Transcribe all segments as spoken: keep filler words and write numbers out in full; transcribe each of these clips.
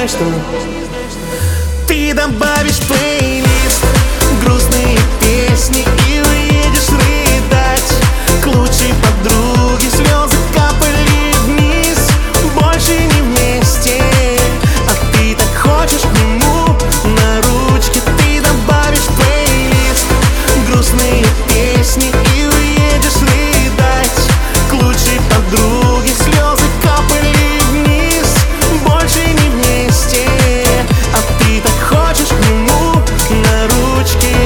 знаешь что? Ты добавишь в плейлист грустные песни и уедешь рыдать к лучшей подруге. Слезы капали вниз, больше не вместе, а ты так хочешь к нему на ручке. Ты добавишь в плейлист грустные песни и уедешь рыдать к лучшей подруге. Слезы капали вниз, больше не вместе, а ты так хочешь к нему на ручке.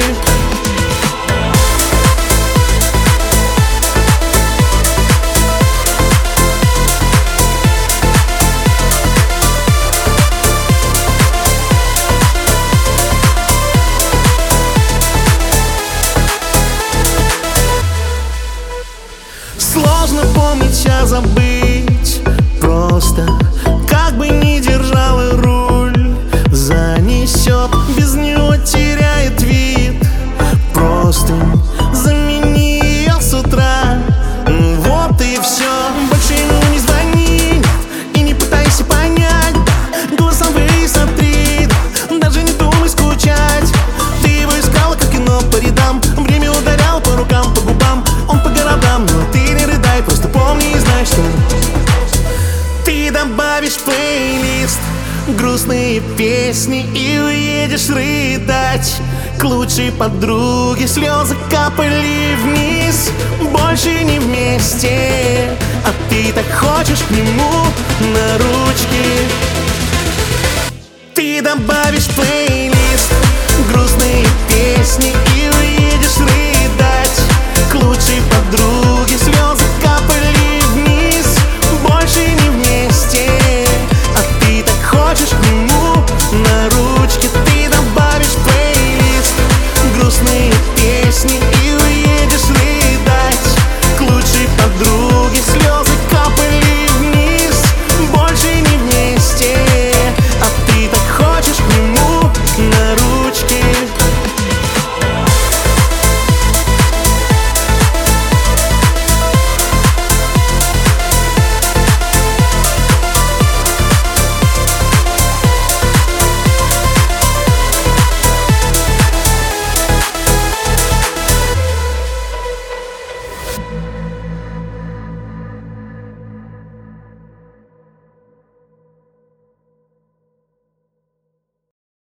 Сложно помнить, а забыть просто. Как бы ни держала руль, занесет, без него теряет вид. Просто замени ее с утра. Ну вот и все, больше ему не звони и не пытайся понять. Голосовые смотри, даже не думай скучать. Ты его искала, как кино по рядам, время ударяло по рукам, по губам, он по городам. Но ты не рыдай, просто помни и знай, что ты добавишь в плейлист грустные песни и уедешь рыдать к лучшей подруге. Слезы капали вниз, больше не вместе, а ты так хочешь к нему на ручке. Ты добавишь в плейлист грустные песни